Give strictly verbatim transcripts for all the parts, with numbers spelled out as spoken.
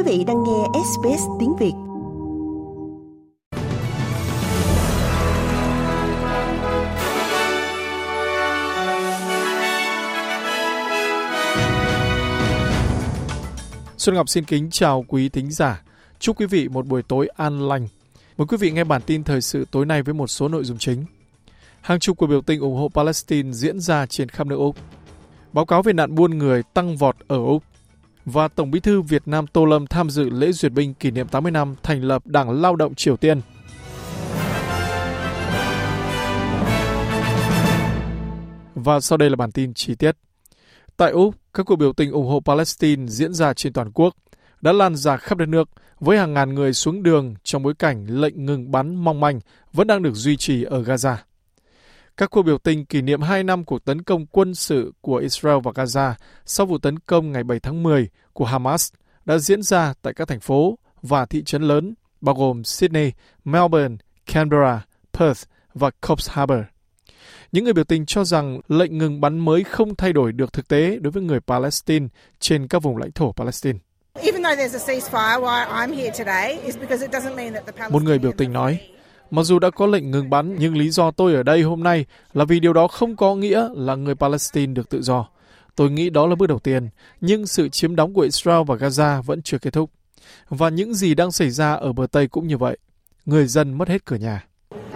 vị đang nghe ét bê ét tiếng Việt. Xuân Ngọc xin kính chào quý thính giả. Chúc quý vị một buổi tối an lành. Mời quý vị nghe bản tin thời sự tối nay với một số nội dung chính. Hàng chục cuộc biểu tình ủng hộ Palestine diễn ra trên khắp nước Úc. Báo cáo về nạn buôn người tăng vọt ở Úc. Và Tổng bí thư Việt Nam Tô Lâm tham dự lễ duyệt binh kỷ niệm tám mươi năm thành lập Đảng Lao động Triều Tiên. Và sau đây là bản tin chi tiết. Tại Úc, các cuộc biểu tình ủng hộ Palestine diễn ra trên toàn quốc đã lan ra khắp đất nước với hàng ngàn người xuống đường trong bối cảnh lệnh ngừng bắn mong manh vẫn đang được duy trì ở Gaza. Các cuộc biểu tình kỷ niệm hai năm cuộc tấn công quân sự của Israel vào Gaza sau vụ tấn công ngày bảy tháng mười của Hamas đã diễn ra tại các thành phố và thị trấn lớn bao gồm Sydney, Melbourne, Canberra, Perth và Coffs Harbour. Những người biểu tình cho rằng lệnh ngừng bắn mới không thay đổi được thực tế đối với người Palestine trên các vùng lãnh thổ Palestine. Một người biểu tình nói, mặc dù đã có lệnh ngừng bắn, nhưng lý do tôi ở đây hôm nay là vì điều đó không có nghĩa là người Palestine được tự do. Tôi nghĩ đó là bước đầu tiên, nhưng sự chiếm đóng của Israel và Gaza vẫn chưa kết thúc. Và những gì đang xảy ra ở bờ Tây cũng như vậy. Người dân mất hết cửa nhà.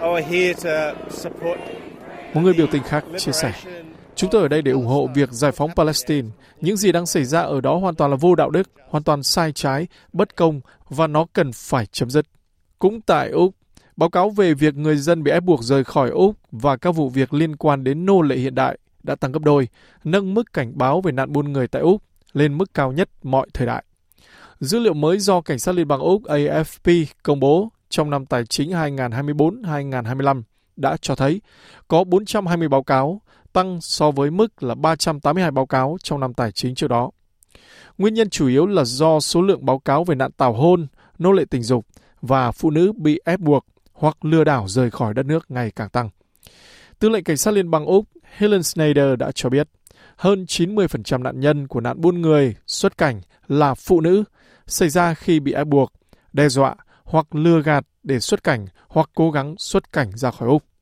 Một người biểu tình khác chia sẻ, chúng tôi ở đây để ủng hộ việc giải phóng Palestine. Những gì đang xảy ra ở đó hoàn toàn là vô đạo đức, hoàn toàn sai trái, bất công và nó cần phải chấm dứt. Cũng tại Úc, báo cáo về việc người dân bị ép buộc rời khỏi Úc và các vụ việc liên quan đến nô lệ hiện đại đã tăng gấp đôi, nâng mức cảnh báo về nạn buôn người tại Úc lên mức cao nhất mọi thời đại. Dữ liệu mới do Cảnh sát Liên bang Úc A F P công bố trong năm tài chính hai nghìn không trăm hai mươi tư hai nghìn không trăm hai mươi lăm đã cho thấy có bốn trăm hai mươi báo cáo, tăng so với mức là ba trăm tám mươi hai báo cáo trong năm tài chính trước đó. Nguyên nhân chủ yếu là do số lượng báo cáo về nạn tảo hôn, nô lệ tình dục và phụ nữ bị ép buộc hoặc lừa đảo rời khỏi đất nước ngày càng tăng. Tư lệnh Cảnh sát Liên bang Úc Helen Snyder đã cho biết hơn chín mươi phần trăm nạn nhân của nạn buôn người xuất cảnh là phụ nữ, xảy ra khi bị ép buộc, đe dọa hoặc lừa gạt để xuất cảnh hoặc cố gắng xuất cảnh ra khỏi Úc.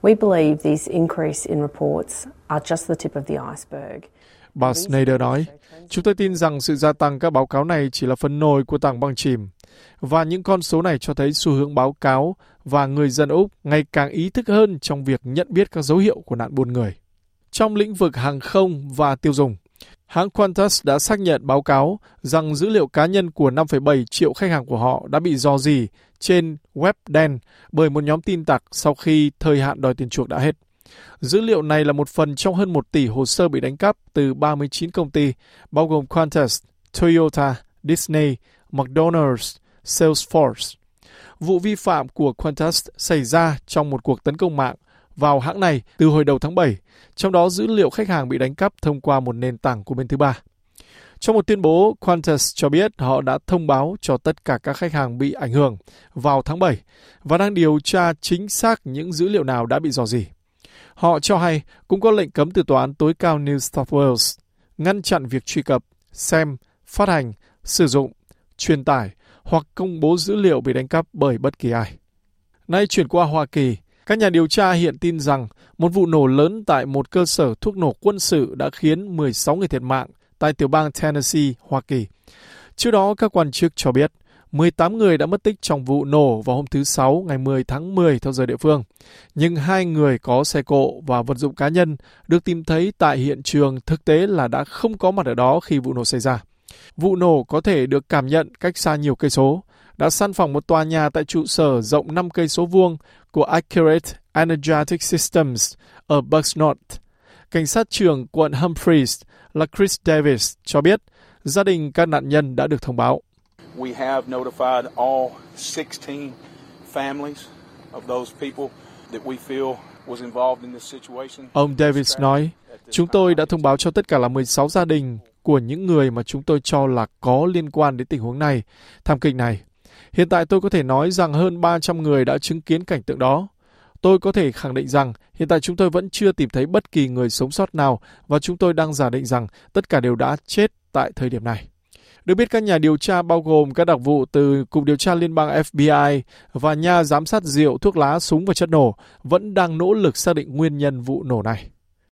Bà Snyder nói, chúng tôi tin rằng sự gia tăng các báo cáo này chỉ là phần nổi của tảng băng chìm, và những con số này cho thấy xu hướng báo cáo và người dân Úc ngày càng ý thức hơn trong việc nhận biết các dấu hiệu của nạn buôn người. Trong lĩnh vực hàng không và tiêu dùng, hãng Qantas đã xác nhận báo cáo rằng dữ liệu cá nhân của năm phẩy bảy triệu khách hàng của họ đã bị rò rỉ trên web đen bởi một nhóm tin tặc sau khi thời hạn đòi tiền chuộc đã hết. Dữ liệu này là một phần trong hơn một tỷ hồ sơ bị đánh cắp từ ba mươi chín công ty, bao gồm Qantas, Toyota, Disney, McDonald's, Salesforce. Vụ vi phạm của Qantas xảy ra trong một cuộc tấn công mạng vào hãng này từ hồi đầu tháng bảy, trong đó dữ liệu khách hàng bị đánh cắp thông qua một nền tảng của bên thứ ba. Trong một tuyên bố, Qantas cho biết họ đã thông báo cho tất cả các khách hàng bị ảnh hưởng vào tháng bảy và đang điều tra chính xác những dữ liệu nào đã bị rò rỉ. Họ cho hay cũng có lệnh cấm từ Tòa án tối cao New South Wales ngăn chặn việc truy cập, xem, phát hành, sử dụng, truyền tải hoặc công bố dữ liệu bị đánh cắp bởi bất kỳ ai. Nay chuyển qua Hoa Kỳ, các nhà điều tra hiện tin rằng một vụ nổ lớn tại một cơ sở thuốc nổ quân sự đã khiến mười sáu người thiệt mạng tại tiểu bang Tennessee, Hoa Kỳ. Trước đó, các quan chức cho biết mười tám người đã mất tích trong vụ nổ vào hôm thứ Sáu ngày mười tháng mười theo giờ địa phương. Nhưng hai người có xe cộ và vật dụng cá nhân được tìm thấy tại hiện trường thực tế là đã không có mặt ở đó khi vụ nổ xảy ra. Vụ nổ có thể được cảm nhận cách xa nhiều cây số, đã săn phẳng một tòa nhà tại trụ sở rộng năm cây số vuông của Accurate Energetic Systems ở Bucks North. Cảnh sát trưởng quận Humphreys là Chris Davis cho biết gia đình các nạn nhân đã được thông báo. We have notified all sixteen families of those people that we feel was involved in this situation. Ông Davis nói, chúng tôi đã thông báo cho tất cả là mười sáu gia đình của những người mà chúng tôi cho là có liên quan đến tình huống này, thảm kịch này. Hiện tại tôi có thể nói rằng hơn ba trăm người đã chứng kiến cảnh tượng đó. Tôi có thể khẳng định rằng hiện tại chúng tôi vẫn chưa tìm thấy bất kỳ người sống sót nào và chúng tôi đang giả định rằng tất cả đều đã chết tại thời điểm này. Được biết các nhà điều tra bao gồm các đặc vụ từ Cục Điều tra Liên bang F B I và nhà giám sát rượu, thuốc lá, súng và chất nổ vẫn đang nỗ lực xác định nguyên nhân vụ nổ này.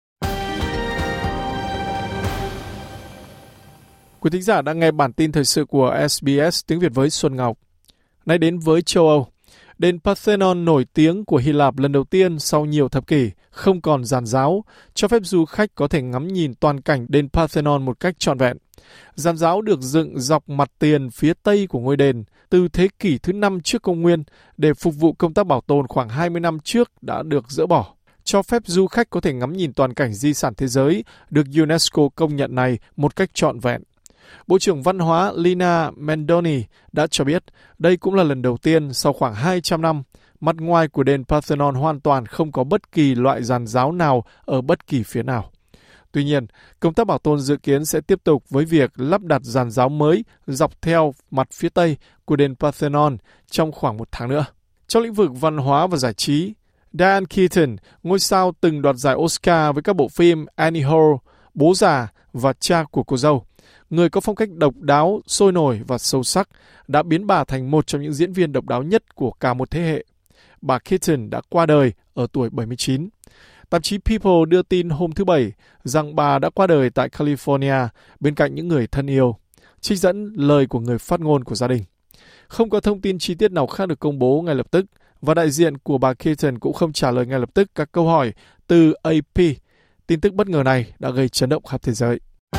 Quý thính giả đang nghe bản tin thời sự của S B S tiếng Việt với Xuân Ngọc. Nay đến với châu Âu. Đền Parthenon nổi tiếng của Hy Lạp lần đầu tiên sau nhiều thập kỷ không còn giàn giáo, cho phép du khách có thể ngắm nhìn toàn cảnh đền Parthenon một cách trọn vẹn. Giàn giáo được dựng dọc mặt tiền phía tây của ngôi đền từ thế kỷ thứ năm trước công nguyên để phục vụ công tác bảo tồn khoảng hai mươi năm trước đã được dỡ bỏ, cho phép du khách có thể ngắm nhìn toàn cảnh di sản thế giới được UNESCO công nhận này một cách trọn vẹn. Bộ trưởng Văn hóa Lina Mendoni đã cho biết đây cũng là lần đầu tiên sau khoảng hai trăm năm, mặt ngoài của đền Parthenon hoàn toàn không có bất kỳ loại giàn giáo nào ở bất kỳ phía nào. Tuy nhiên, công tác bảo tồn dự kiến sẽ tiếp tục với việc lắp đặt giàn giáo mới dọc theo mặt phía tây của đền Parthenon trong khoảng một tháng nữa. Trong lĩnh vực văn hóa và giải trí, Diane Keaton, ngôi sao từng đoạt giải Oscar với các bộ phim Annie Hall, Bố già và Cha của cô dâu, người có phong cách độc đáo, sôi nổi và sâu sắc, đã biến bà thành một trong những diễn viên độc đáo nhất của cả một thế hệ. Bà Keaton đã qua đời ở tuổi bảy mươi chín. Tạp chí People đưa tin hôm thứ Bảy rằng bà đã qua đời tại California bên cạnh những người thân yêu. Trích dẫn lời của người phát ngôn của gia đình. Không có thông tin chi tiết nào khác được công bố ngay lập tức, và đại diện của bà Keaton cũng không trả lời ngay lập tức các câu hỏi từ A P. Tin tức bất ngờ này đã gây chấn động khắp thế giới.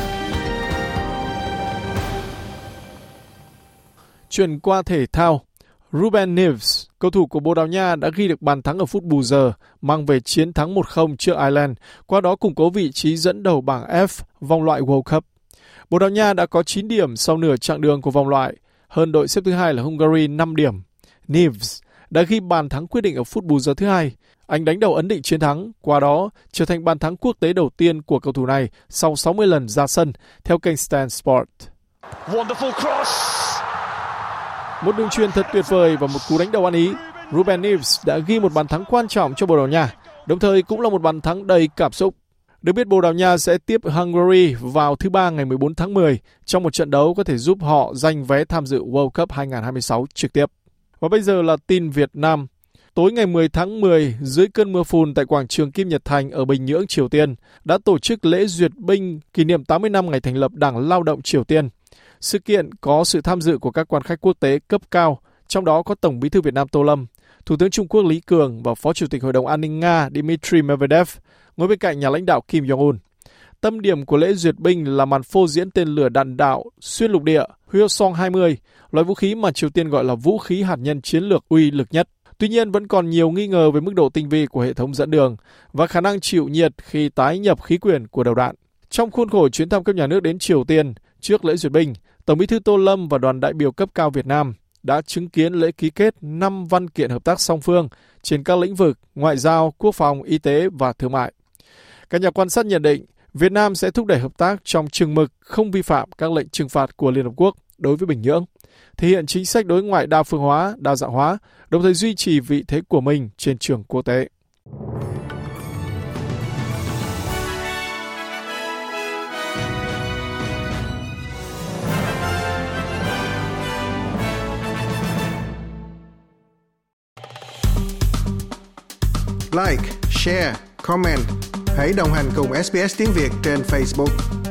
Chuyển qua thể thao, Ruben Neves, cầu thủ của Bồ Đào Nha đã ghi được bàn thắng ở phút bù giờ, mang về chiến thắng một không trước Ireland, qua đó củng cố vị trí dẫn đầu bảng F vòng loại World Cup. Bồ Đào Nha đã có chín điểm sau nửa chặng đường của vòng loại, hơn đội xếp thứ hai là Hungary năm điểm. Neves đã ghi bàn thắng quyết định ở phút bù giờ thứ hai. Anh đánh đầu ấn định chiến thắng, qua đó trở thành bàn thắng quốc tế đầu tiên của cầu thủ này sau sáu mươi lần ra sân, theo kênh Stan Sport. Wonderful cross. Một đường chuyền thật tuyệt vời và một cú đánh đầu ăn ý, Ruben Neves đã ghi một bàn thắng quan trọng cho Bồ Đào Nha, đồng thời cũng là một bàn thắng đầy cảm xúc. Được biết Bồ Đào Nha sẽ tiếp Hungary vào thứ Ba ngày mười bốn tháng mười trong một trận đấu có thể giúp họ giành vé tham dự World Cup hai không hai sáu trực tiếp. Và bây giờ là tin Việt Nam. Tối ngày mười tháng mười, dưới cơn mưa phùn tại quảng trường Kim Nhật Thành ở Bình Nhưỡng, Triều Tiên, đã tổ chức lễ duyệt binh kỷ niệm tám mươi năm ngày thành lập Đảng Lao động Triều Tiên. Sự kiện có sự tham dự của các quan khách quốc tế cấp cao, trong đó có Tổng Bí thư Việt Nam Tô Lâm, Thủ tướng Trung Quốc Lý Cường và Phó Chủ tịch Hội đồng An ninh Nga Dmitry Medvedev, ngồi bên cạnh nhà lãnh đạo Kim Jong-un. Tâm điểm của lễ duyệt binh là màn phô diễn tên lửa đạn đạo xuyên lục địa Hwasong hai mươi, loại vũ khí mà Triều Tiên gọi là vũ khí hạt nhân chiến lược uy lực nhất. Tuy nhiên vẫn còn nhiều nghi ngờ về mức độ tinh vi của hệ thống dẫn đường và khả năng chịu nhiệt khi tái nhập khí quyển của đầu đạn. Trong khuôn khổ chuyến thăm cấp nhà nước đến Triều Tiên trước lễ duyệt binh, Tổng Bí thư Tô Lâm và đoàn đại biểu cấp cao Việt Nam đã chứng kiến lễ ký kết năm văn kiện hợp tác song phương trên các lĩnh vực ngoại giao, quốc phòng, y tế và thương mại. Các nhà quan sát nhận định Việt Nam sẽ thúc đẩy hợp tác trong chừng mực không vi phạm các lệnh trừng phạt của Liên Hợp Quốc đối với Bình Nhưỡng, thể hiện chính sách đối ngoại đa phương hóa, đa dạng hóa, đồng thời duy trì vị thế của mình trên trường quốc tế. Like, share, comment. Hãy đồng hành cùng ét bê ét tiếng Việt trên Facebook.